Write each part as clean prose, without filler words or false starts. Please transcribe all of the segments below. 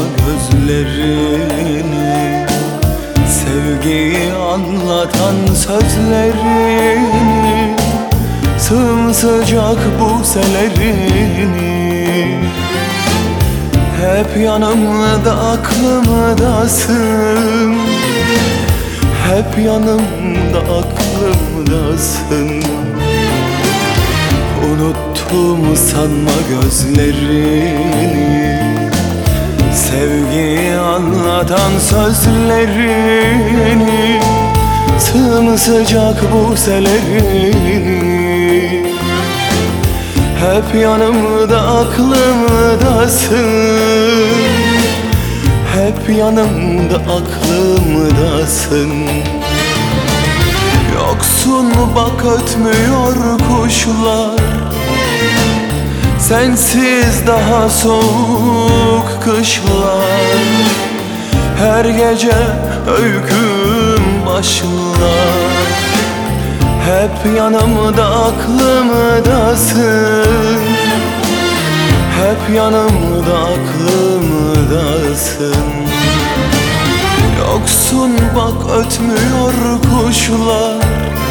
gözlerini, sevgiyi anlatan sözlerini, sımsıcak buzelerini. Hep yanımda aklımdasın, hep yanımda aklımdasın. Unuttum sanma gözlerini, sevgiyi anlatan sözlerini, sımsıcak buzelerini. Hep yanımda aklımdasın, hep yanımda aklımdasın. Yoksun bak ötmüyor kuşlar, sensiz daha soğuk kışlar. Her gece öyküm başlar, hep yanımda aklımdasın, hep yanımda aklımdasın. Yoksun bak ötmüyor kuşlar,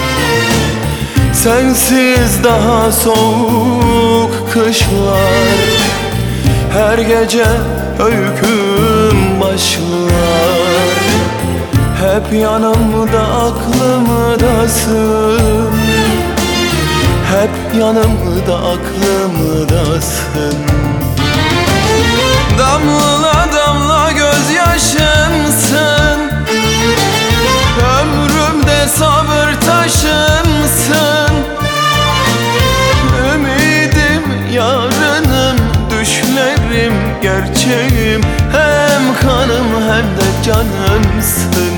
sensiz daha soğuk kışlar. Her gece öyküm başlar, hep yanımda aklımdasın, hep yanımda aklımdasın. Damla damla gözyaşımsın, ömrümde sabır taşımsın. Ümidim, yarınım, düşlerim, gerçeğim, hem kanım hem de canımsın.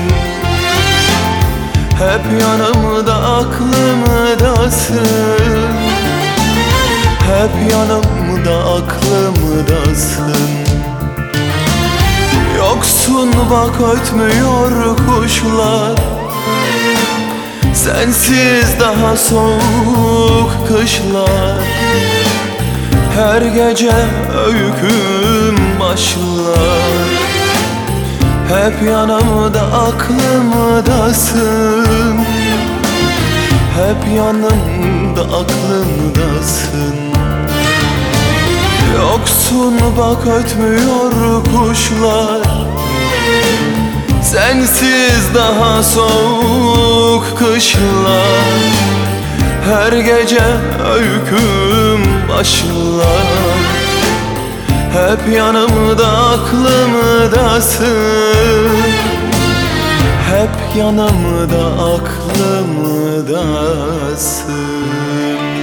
Hep yanımda aklımdasın, hep yanımda aklımdasın. Yoksun bak ötmüyor kuşlar, sensiz daha soğuk kışlar. Her gece öyküm başlar, hep yanımda aklımdasın, hep yanımda aklımdasın. Yoksun bak ötmüyor kuşlar, sensiz daha soğuk kışlar. Her gece öyküm başlar, hep yanımda aklımdasın, hep yanımda aklımdasın.